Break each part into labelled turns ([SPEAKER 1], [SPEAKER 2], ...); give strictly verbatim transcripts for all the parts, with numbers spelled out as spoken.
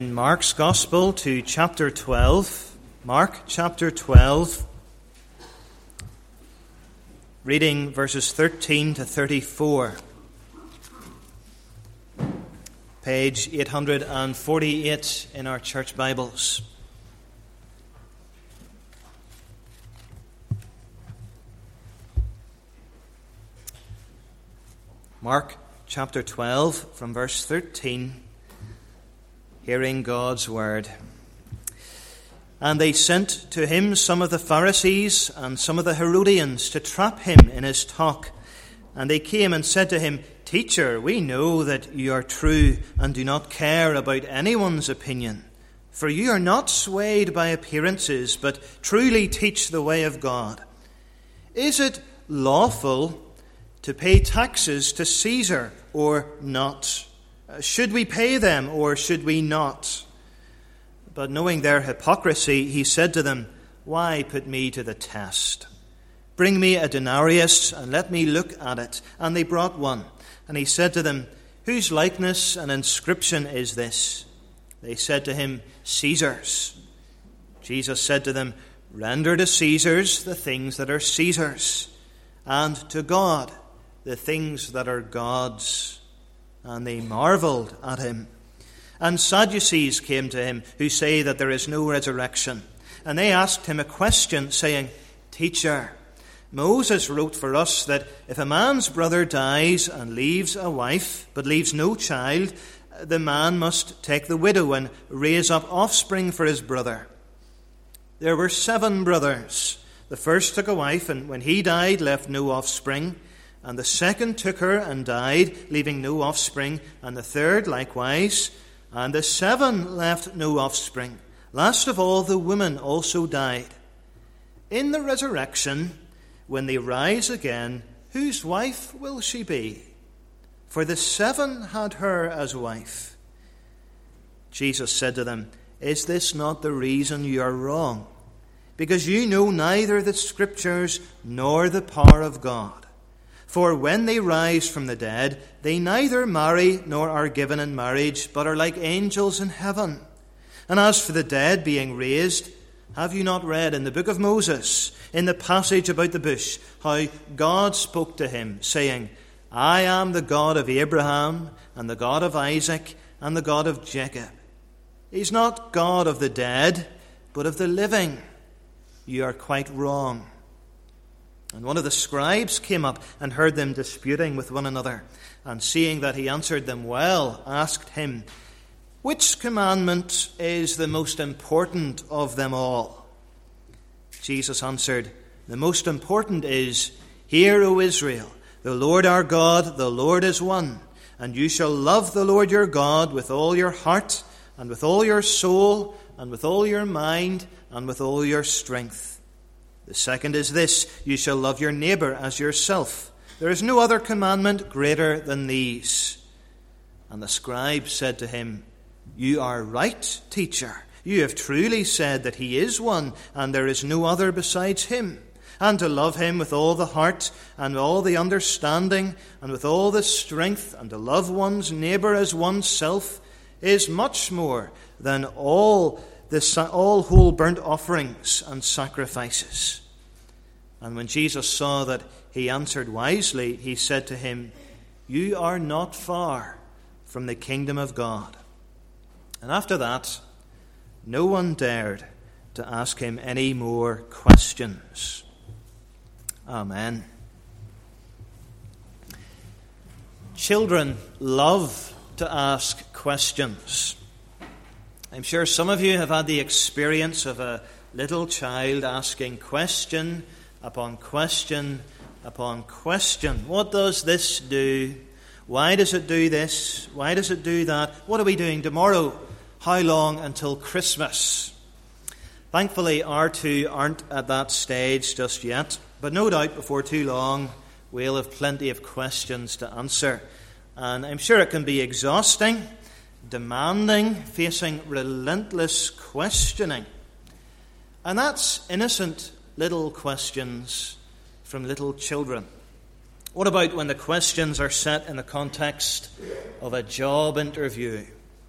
[SPEAKER 1] In Mark's Gospel to chapter twelve, Mark chapter twelve, reading verses thirteen to thirty-four, page eight hundred forty-eight in our church Bibles. Mark chapter twelve, from verse thirteen. Hearing God's word. And they sent to him some of the Pharisees and some of the Herodians to trap him in his talk. And they came and said to him, Teacher, we know that you are true and do not care about anyone's opinion. For you are not swayed by appearances, but truly teach the way of God. Is it lawful to pay taxes to Caesar or not? Should we pay them or should we not? But knowing their hypocrisy, he said to them, Why put me to the test? Bring me a denarius and let me look at it. And they brought one. And he said to them, Whose likeness and inscription is this? They said to him, Caesar's. Jesus said to them, Render to Caesar's the things that are Caesar's, and to God the things that are God's. And they marveled at him. And Sadducees came to him, who say that there is no resurrection. And they asked him a question, saying, Teacher, Moses wrote for us that if a man's brother dies and leaves a wife, but leaves no child, the man must take the widow and raise up offspring for his brother. There were seven brothers. The first took a wife, and when he died, left no offspring. And the second took her and died, leaving no offspring. And the third likewise. And the seven left no offspring. Last of all, the woman also died. In the resurrection, when they rise again, whose wife will she be? For the seven had her as wife. Jesus said to them, Is this not the reason you are wrong? Because you know neither the Scriptures nor the power of God. For when they rise from the dead, they neither marry nor are given in marriage, but are like angels in heaven. And as for the dead being raised, have you not read in the book of Moses, in the passage about the bush, how God spoke to him, saying, I am the God of Abraham, and the God of Isaac, and the God of Jacob. He's not God of the dead, but of the living. You are quite wrong. And one of the scribes came up and heard them disputing with one another, and seeing that he answered them well, asked him, Which commandment is the most important of them all? Jesus answered, The most important is, Hear, O Israel, the Lord our God, the Lord is one, and you shall love the Lord your God with all your heart, and with all your soul, and with all your mind, and with all your strength. The second is this, you shall love your neighbor as yourself. There is no other commandment greater than these. And the scribe said to him, You are right, teacher. You have truly said that he is one, and there is no other besides him. And to love him with all the heart, and all the understanding, and with all the strength, and to love one's neighbor as oneself, is much more than all the all whole burnt offerings and sacrifices. And when Jesus saw that he answered wisely, he said to him, You are not far from the kingdom of God. And after that, no one dared to ask him any more questions. Amen. Children love to ask questions. I'm sure some of you have had the experience of a little child asking question upon question upon question. What does this do? Why does it do this? Why does it do that? What are we doing tomorrow? How long until Christmas? Thankfully, our two aren't at that stage just yet, but no doubt before too long we'll have plenty of questions to answer. And I'm sure it can be exhausting, demanding, facing relentless questioning. And that's innocent little questions from little children. What about when the questions are set in the context of a job interview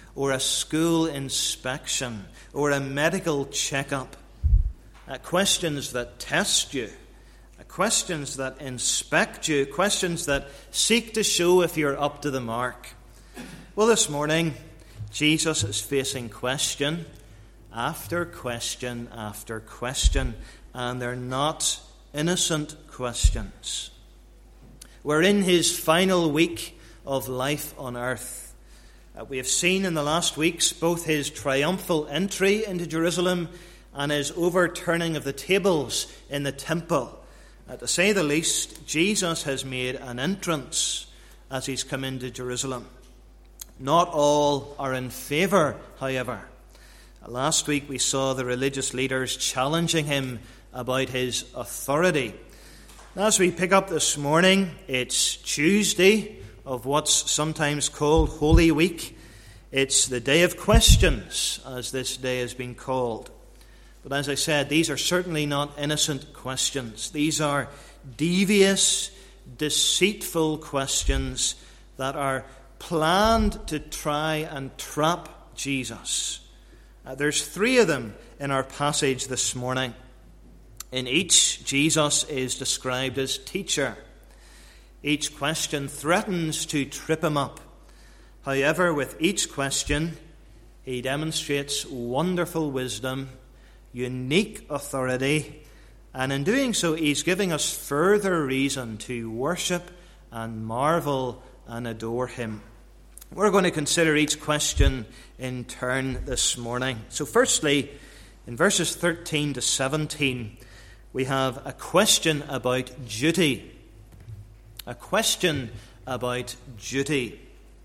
[SPEAKER 1] or a school inspection, or a medical checkup. Uh, questions that test you, uh, questions that inspect you, questions that seek to show if you're up to the mark. Well, this morning, Jesus is facing question after question after question, and they're not innocent questions. We're in his final week of life on earth. Uh, we have seen in the last weeks both his triumphal entry into Jerusalem and his overturning of the tables in the temple. Uh, to say the least, Jesus has made an entrance as he's come into Jerusalem. Not all are in favour, however. Uh, last week we saw the religious leaders challenging him about his authority. As we pick up this morning, it's Tuesday of what's sometimes called Holy Week. It's the day of questions, as this day has been called. But as I said, these are certainly not innocent questions. These are devious, deceitful questions that are planned to try and trap Jesus. Uh, there's three of them in our passage this morning. In each, Jesus is described as teacher. Each question threatens to trip him up. However, with each question, he demonstrates wonderful wisdom, unique authority, and in doing so, he's giving us further reason to worship and marvel and adore him. We're going to consider each question in turn this morning. So firstly, in verses thirteen to seventeen, we have a question about duty. A question about duty.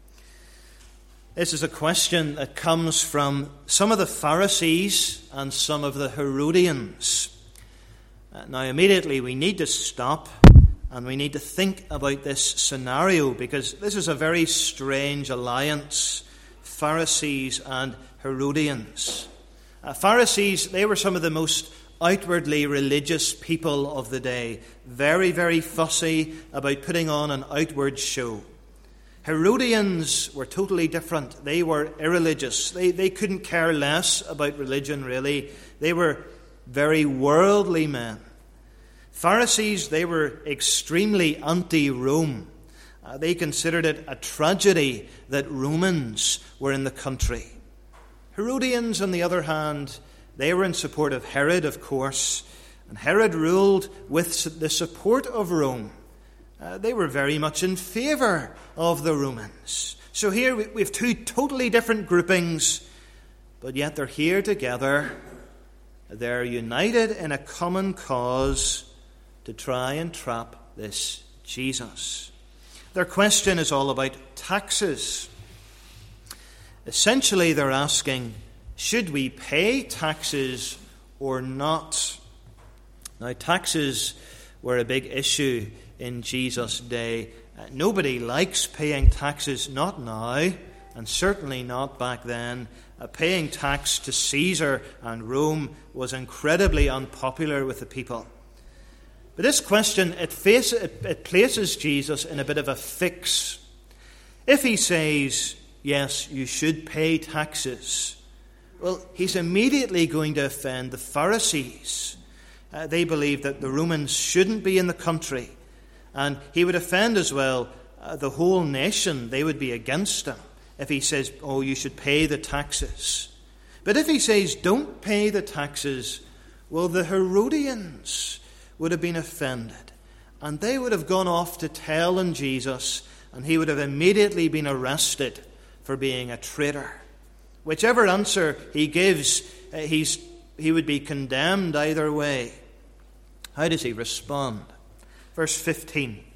[SPEAKER 1] This is a question that comes from some of the Pharisees and some of the Herodians. Uh, now, immediately we need to stop and we need to think about this scenario, because this is a very strange alliance, Pharisees and Herodians. Uh, Pharisees, they were some of the most outwardly religious people of the day, very, very fussy about putting on an outward show. Herodians were totally different. They were irreligious. They, they couldn't care less about religion, really. They were very worldly men. Pharisees, they were extremely anti-Rome. Uh, they considered it a tragedy that Romans were in the country. Herodians, on the other hand, they were in support of Herod, of course, and Herod ruled with the support of Rome. Uh, they were very much in favour of the Romans. So here we, we have two totally different groupings, but yet they're here together. They're united in a common cause to try and trap this Jesus. Their question is all about taxes. Essentially, they're asking, should we pay taxes or not? Now, taxes were a big issue in Jesus' day. Uh, nobody likes paying taxes, not now, and certainly not back then. Uh, paying tax to Caesar and Rome was incredibly unpopular with the people. But this question, it, face, it, it places Jesus in a bit of a fix. If he says, yes, you should pay taxes, well, he's immediately going to offend the Pharisees. Uh, they believe that the Romans shouldn't be in the country. And he would offend as well uh, the whole nation. They would be against him if he says, oh, you should pay the taxes. But if he says, don't pay the taxes, well, the Herodians would have been offended. And they would have gone off to tell on Jesus, and he would have immediately been arrested for being a traitor. Whichever answer he gives, uh, he's, he would be condemned either way. How does he respond? Verse fifteen.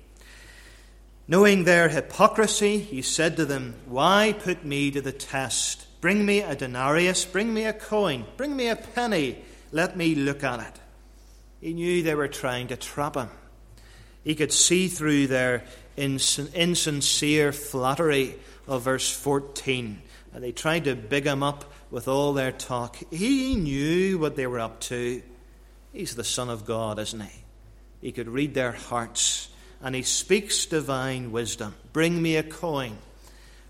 [SPEAKER 1] Knowing their hypocrisy, he said to them, why put me to the test? Bring me a denarius, bring me a coin, bring me a penny, let me look at it. He knew they were trying to trap him. He could see through their ins- insincere flattery of verse fourteen. And they tried to big him up with all their talk. He knew what they were up to. He's the Son of God, isn't he? He could read their hearts. And he speaks divine wisdom. Bring me a coin.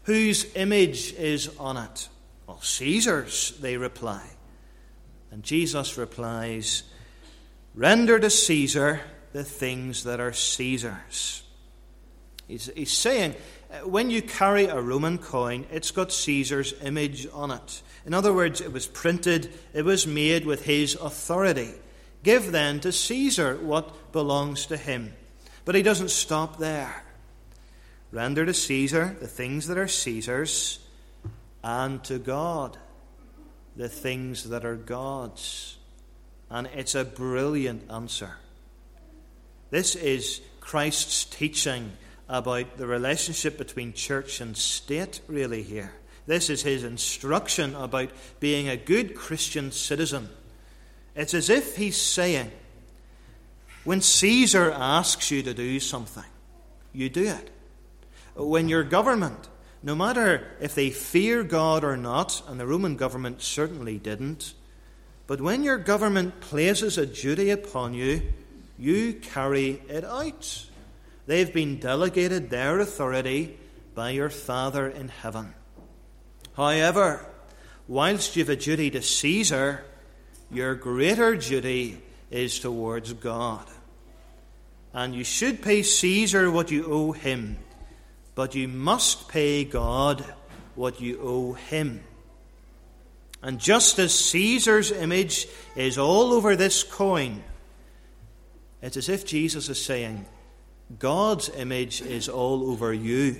[SPEAKER 1] Whose image is on it? Well, Caesar's, they reply. And Jesus replies, render to Caesar the things that are Caesar's. He's, he's saying, when you carry a Roman coin, it's got Caesar's image on it. In other words, it was printed, it was made with his authority. Give then to Caesar what belongs to him. But he doesn't stop there. Render to Caesar the things that are Caesar's, and to God the things that are God's. And it's a brilliant answer. This is Christ's teaching about the relationship between church and state, really, here. This is his instruction about being a good Christian citizen. It's as if he's saying, when Caesar asks you to do something, you do it. When your government, no matter if they fear God or not, and the Roman government certainly didn't, but when your government places a duty upon you, you carry it out. They've been delegated their authority by your Father in heaven. However, whilst you've a duty to Caesar, your greater duty is towards God. And you should pay Caesar what you owe him, but you must pay God what you owe him. And just as Caesar's image is all over this coin, it's as if Jesus is saying, God's image is all over you.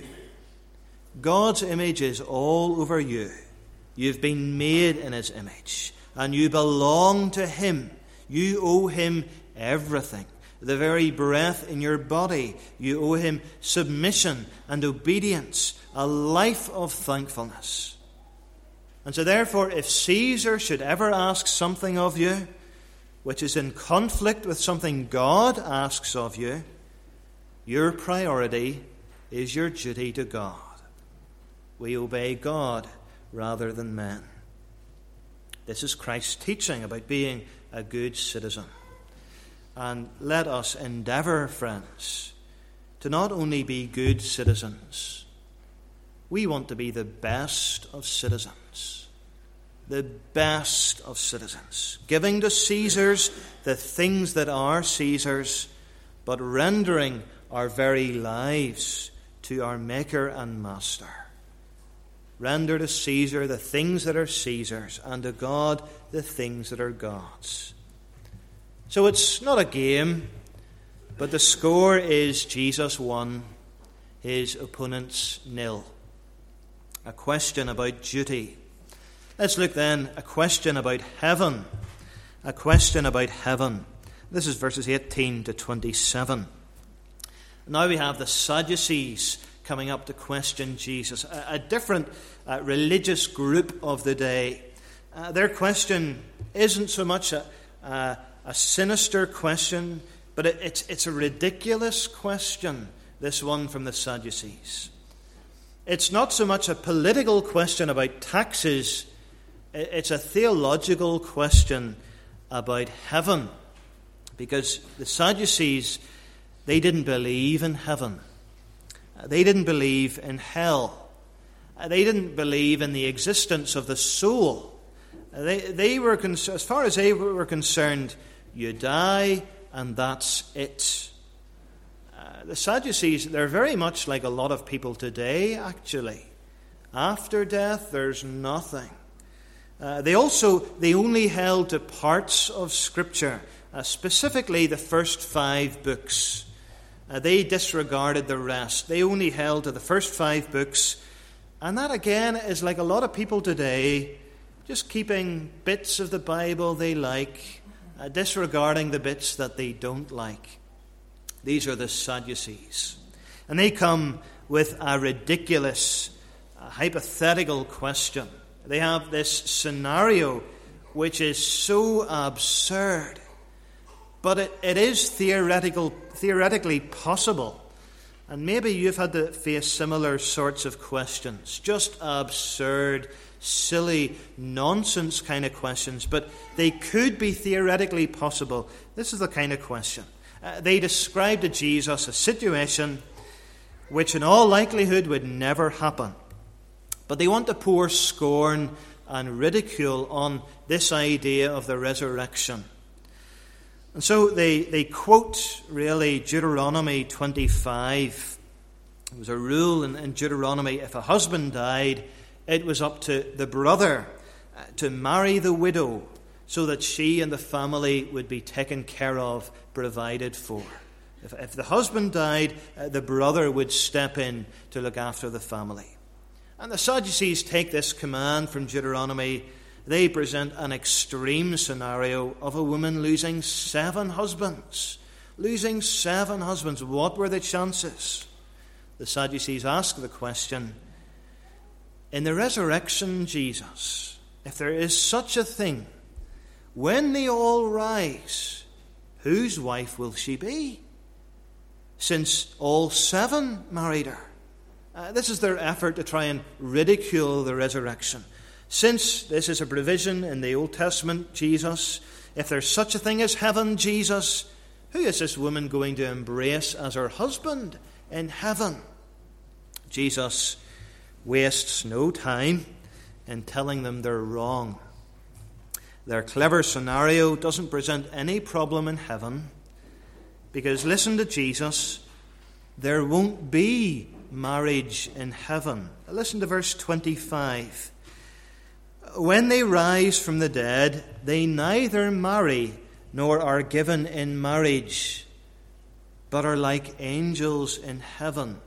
[SPEAKER 1] God's image is all over you. You've been made in his image, and you belong to him. You owe him everything. The very breath in your body, you owe him submission and obedience, a life of thankfulness. And so therefore, if Caesar should ever ask something of you which is in conflict with something God asks of you, your priority is your duty to God. We obey God rather than men. This is Christ's teaching about being a good citizen. And let us endeavour, friends, to not only be good citizens, we want to be the best of citizens. The best of citizens. Giving to Caesar's the things that are Caesar's, but rendering our very lives to our Maker and Master. Render to Caesar the things that are Caesar's, and to God the things that are God's. So it's not a game, but the score is Jesus one, his opponents nil. A question about duty. Let's look then, a question about heaven. A question about heaven. This is verses eighteen to twenty-seven. Now we have the Sadducees coming up to question Jesus, a, a different uh, religious group of the day. Uh, their question isn't so much a, a, a sinister question, but it, it's, it's a ridiculous question, this one from the Sadducees. It's not so much a political question about taxes, it's a theological question about heaven. Because the Sadducees, they didn't believe in heaven. They didn't believe in hell. They didn't believe in the existence of the soul. They, they were, as far as they were concerned, you die and that's it. Uh, the Sadducees, they're very much like a lot of people today, actually. After death, there's nothing. Uh, they also, they only held to parts of Scripture, uh, specifically the first five books. Uh, they disregarded the rest. They only held to the first five books. And that, again, is like a lot of people today, just keeping bits of the Bible they like, uh, disregarding the bits that they don't like. These are the Sadducees. And they come with a ridiculous, uh, hypothetical question. They have this scenario which is so absurd, but it, it is theoretical, theoretically possible. And maybe you've had to face similar sorts of questions, just absurd, silly, nonsense kind of questions, but they could be theoretically possible. This is the kind of question. Uh, they described to Jesus a situation which in all likelihood would never happen. But they want to pour scorn and ridicule on this idea of the resurrection. And so they, they quote, really, Deuteronomy twenty-five. There was a rule in, in Deuteronomy, if a husband died, it was up to the brother uh, to marry the widow so that she and the family would be taken care of, provided for. If, if the husband died, uh, the brother would step in to look after the family. And the Sadducees take this command from Deuteronomy. They present an extreme scenario of a woman losing seven husbands. Losing seven husbands. What were the chances? The Sadducees ask the question, in the resurrection, Jesus, if there is such a thing, when they all rise, whose wife will she be? Since all seven married her. Uh, this is their effort to try and ridicule the resurrection. Since this is a provision in the Old Testament, Jesus, if there's such a thing as heaven, Jesus, who is this woman going to embrace as her husband in heaven? Jesus wastes no time in telling them they're wrong. Their clever scenario doesn't present any problem in heaven, because listen to Jesus, there won't be marriage in heaven. Listen to verse twenty-five. When they rise from the dead, they neither marry nor are given in marriage, but are like angels in heaven.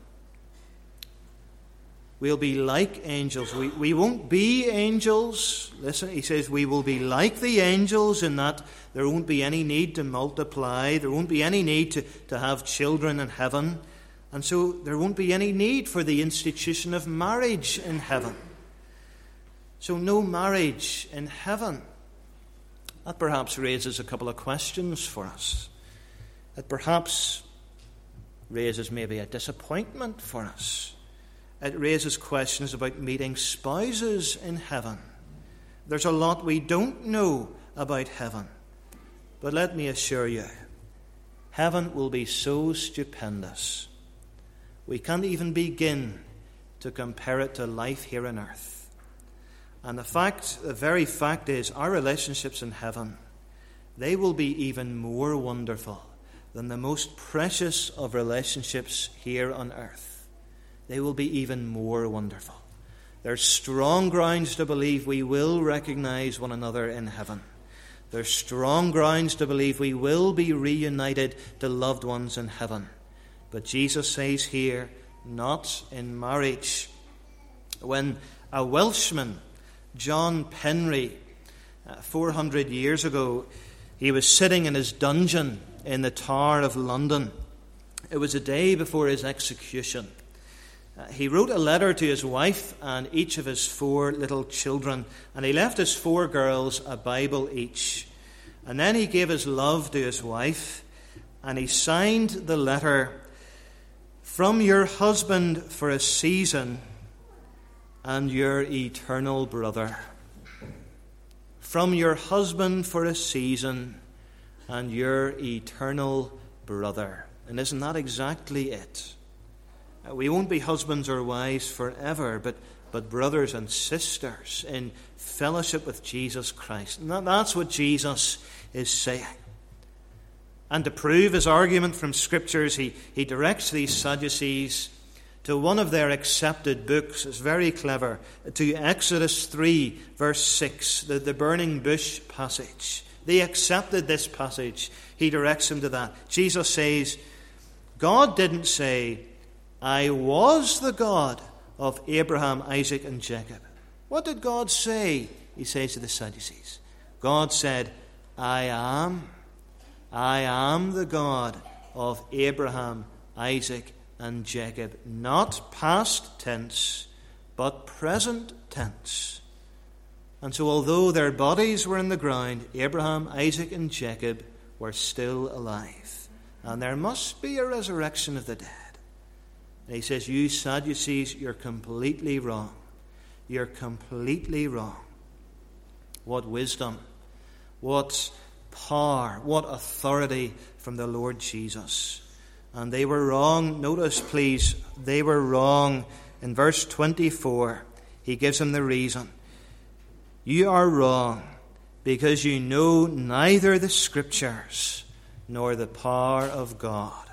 [SPEAKER 1] We'll be like angels. We, we won't be angels. Listen, he says we will be like the angels in that there won't be any need to multiply. There won't be any need to, to have children in heaven. And so there won't be any need for the institution of marriage in heaven. So no marriage in heaven. That perhaps raises a couple of questions for us. It perhaps raises maybe a disappointment for us. It raises questions about meeting spouses in heaven. There's a lot we don't know about heaven. But let me assure you, heaven will be so stupendous. We can't even begin to compare it to life here on earth. And the fact, the very fact is, our relationships in heaven, they will be even more wonderful than the most precious of relationships here on earth. They will be even more wonderful. There's strong grounds to believe we will recognize one another in heaven. There's strong grounds to believe we will be reunited to loved ones in heaven. But Jesus says here, not in marriage. When a Welshman, John Penry, uh, four hundred years ago, he was sitting in his dungeon in the Tower of London. It was a day before his execution. Uh, he wrote a letter to his wife and each of his four little children, and he left his four girls a Bible each. And then he gave his love to his wife, and he signed the letter, "From your husband for a season and your eternal brother." From your husband for a season and your eternal brother. And isn't that exactly it? We won't be husbands or wives forever, but, but brothers and sisters in fellowship with Jesus Christ. And that, that's what Jesus is saying. And to prove his argument from Scriptures, he, he directs these Sadducees to one of their accepted books. It's very clever. To Exodus three, verse six, the, the burning bush passage. They accepted this passage. He directs them to that. Jesus says, God didn't say, I was the God of Abraham, Isaac, and Jacob. What did God say? He says to the Sadducees. God said, I am. I am the God of Abraham, Isaac, and Jacob. Not past tense, but present tense. And so although their bodies were in the ground, Abraham, Isaac, and Jacob were still alive. And there must be a resurrection of the dead. And he says, you Sadducees, you're completely wrong. You're completely wrong. What wisdom, what power, what authority from the Lord Jesus. And they were wrong. Notice, please, they were wrong. In verse twenty-four, he gives him the reason. You are wrong because you know neither the Scriptures nor the power of God.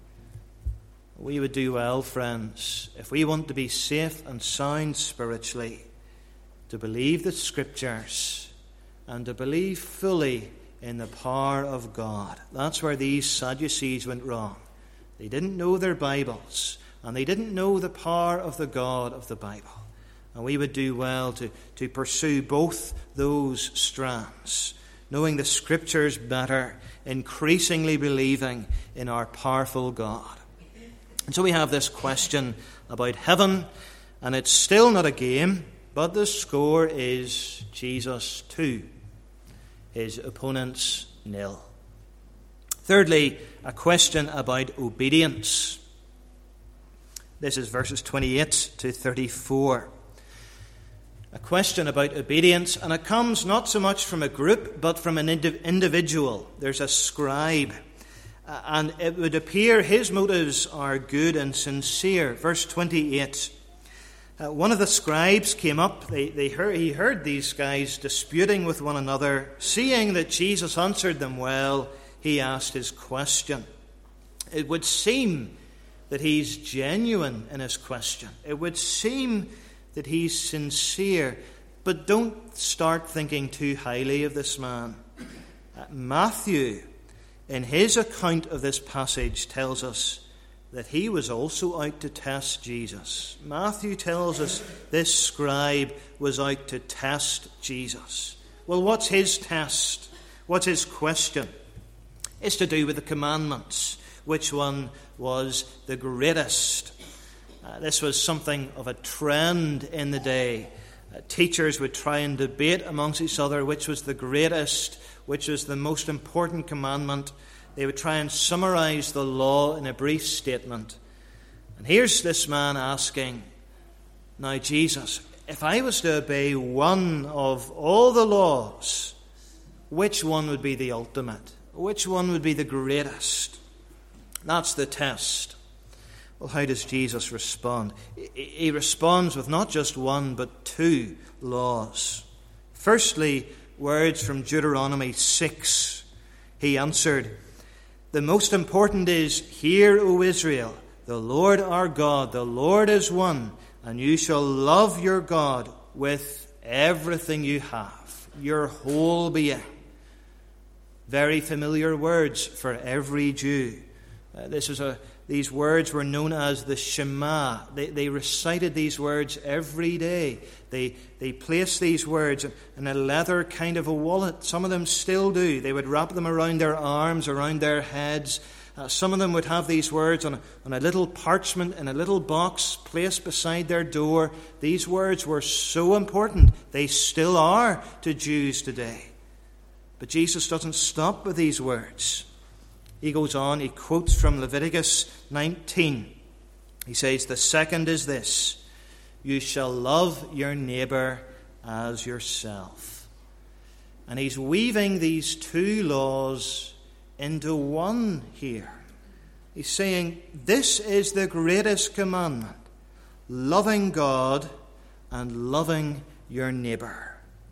[SPEAKER 1] We would do well, friends, if we want to be safe and sound spiritually, to believe the Scriptures and to believe fully in the power of God. That's where these Sadducees went wrong. They didn't know their Bibles, and they didn't know the power of the God of the Bible. And we would do well to, to pursue both those strands, knowing the Scriptures better, increasingly believing in our powerful God. And so we have this question about heaven, and it's still not a game, but the score is Jesus two, his opponents nil. Thirdly, a question about obedience. This is verses twenty-eight to thirty-four. A question about obedience, and it comes not so much from a group, but from an indiv- individual. There's a scribe, uh, and it would appear his motives are good and sincere. Verse twenty-eight. Uh, one of the scribes came up. They, they heard, he heard these guys disputing with one another. Seeing that Jesus answered them well, he asked his question. It would seem that he's genuine in his question. It would seem that he's sincere. But don't start thinking too highly of this man. Uh, Matthew, in his account of this passage, tells us that he was also out to test Jesus. Matthew tells us this scribe was out to test Jesus. Well, what's his test? What's his question? It's to do with the commandments. Which one was the greatest? Uh, this was something of a trend in the day. Uh, teachers would try and debate amongst each other which was the greatest, which was the most important commandment. They would try and summarize the law in a brief statement. And here's this man asking, now Jesus, if I was to obey one of all the laws, which one would be the ultimate? Which one would be the greatest? That's the test. Well, how does Jesus respond? He responds with not just one, but two laws. Firstly, words from Deuteronomy six. He answered, the most important is, hear, O Israel, the Lord our God, the Lord is one, and you shall love your God with everything you have, your whole being. Very familiar words for every Jew. Uh, this is a These words were known as the Shema. They, they recited these words every day. They, they placed these words in a leather kind of a wallet. Some of them still do. They would wrap them around their arms, around their heads. Uh, some of them would have these words on a, on a little parchment in a little box placed beside their door. These words were so important. They still are to Jews today. But Jesus doesn't stop with these words. He goes on, he quotes from Leviticus nineteen. He says, the second is this, you shall love your neighbor as yourself. And he's weaving these two laws into one here. He's saying, this is the greatest commandment, loving God and loving your neighbor.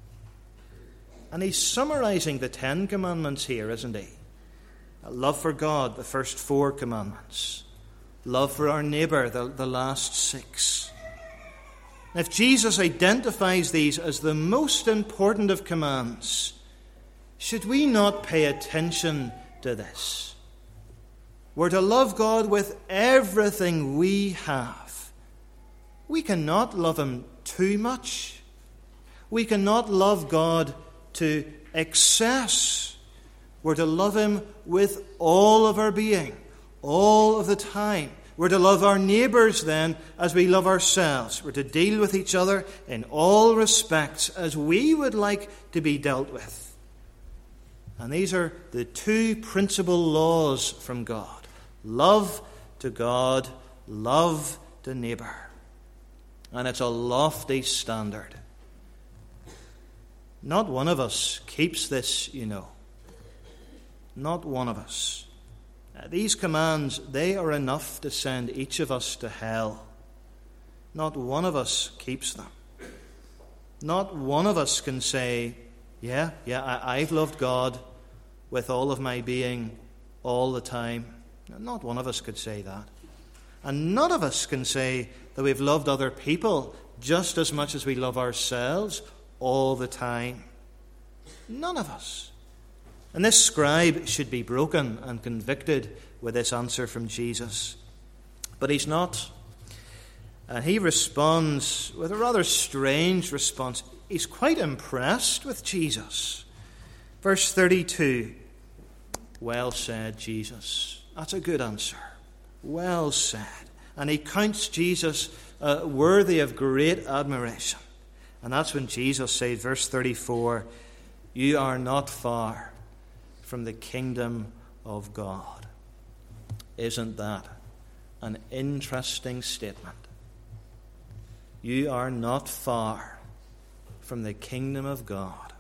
[SPEAKER 1] And he's summarizing the Ten Commandments here, isn't he? Love for God, the first four commandments. Love for our neighbour, the, the last six. If Jesus identifies these as the most important of commands, should we not pay attention to this? We're to love God with everything we have. We cannot love Him too much. We cannot love God to excess. We're to love Him with all of our being, all of the time. We're to love our neighbours then as we love ourselves. We're to deal with each other in all respects as we would like to be dealt with. And these are the two principal laws from God. Love to God, love to neighbour. And it's a lofty standard. Not one of us keeps this, you know. Not one of us. Uh, these commands, they are enough to send each of us to hell. Not one of us keeps them. Not one of us can say, yeah, yeah, I, I've loved God with all of my being all the time. Not one of us could say that. And none of us can say that we've loved other people just as much as we love ourselves all the time. None of us. And this scribe should be broken and convicted with this answer from Jesus. But he's not. And he responds with a rather strange response. He's quite impressed with Jesus. Verse thirty-two. Well said, Jesus. That's a good answer. Well said. And he counts Jesus uh, worthy of great admiration. And that's when Jesus said, verse thirty-four, you are not far from the kingdom of God. Isn't that an interesting statement? You are not far from the kingdom of God.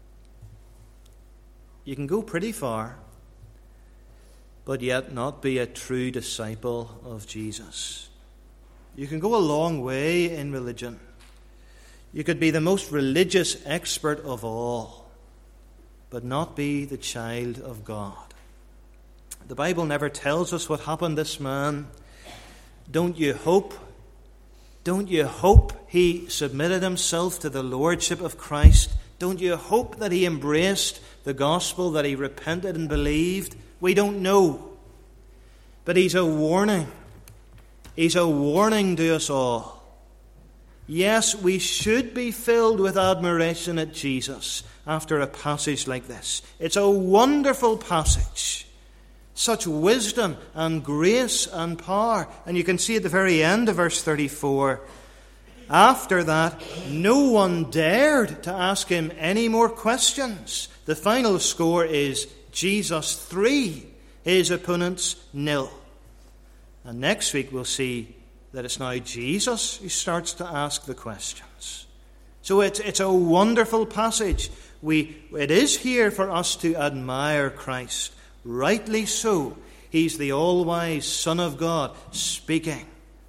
[SPEAKER 1] You can go pretty far, but yet not be a true disciple of Jesus. You can go a long way in religion. You could be the most religious expert of all, but not be the child of God. The Bible never tells us what happened to this man. Don't you hope? Don't you hope he submitted himself to the lordship of Christ? Don't you hope that he embraced the gospel, that he repented and believed? We don't know. But he's a warning. He's a warning to us all. Yes, we should be filled with admiration at Jesus after a passage like this. It's a wonderful passage. Such wisdom and grace and power. And you can see at the very end of verse thirty-four, after that, no one dared to ask him any more questions. The final score is Jesus three, his opponents nil. And next week we'll see that it's now Jesus who starts to ask the questions. So it's, it's a wonderful passage. We, it is here for us to admire Christ. Rightly so. He's the all-wise Son of God speaking.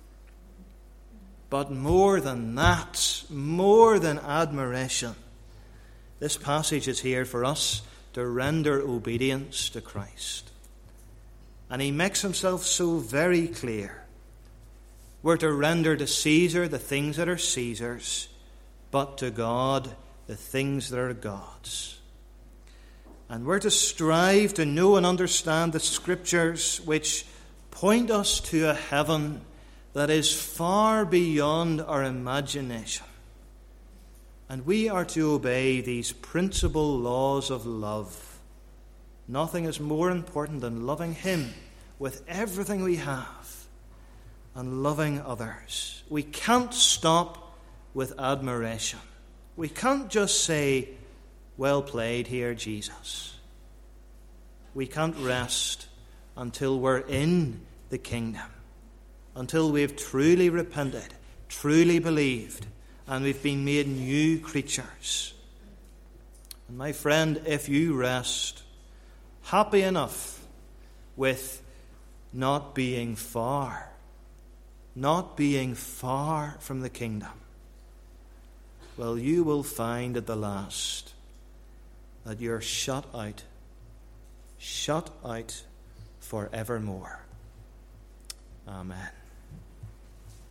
[SPEAKER 1] But more than that, more than admiration, this passage is here for us to render obedience to Christ. And he makes himself so very clear. We're to render to Caesar the things that are Caesar's, but to God the things that are God's. And we're to strive to know and understand the Scriptures which point us to a heaven that is far beyond our imagination. And we are to obey these principal laws of love. Nothing is more important than loving Him with everything we have and loving others. We can't stop with admiration. We can't just say, well played here, Jesus. We can't rest until we're in the kingdom, until we've truly repented, truly believed, and we've been made new creatures. And my friend, if you rest happy enough with not being far, not being far from the kingdom, well, you will find at the last that you're shut out, shut out forevermore. Amen.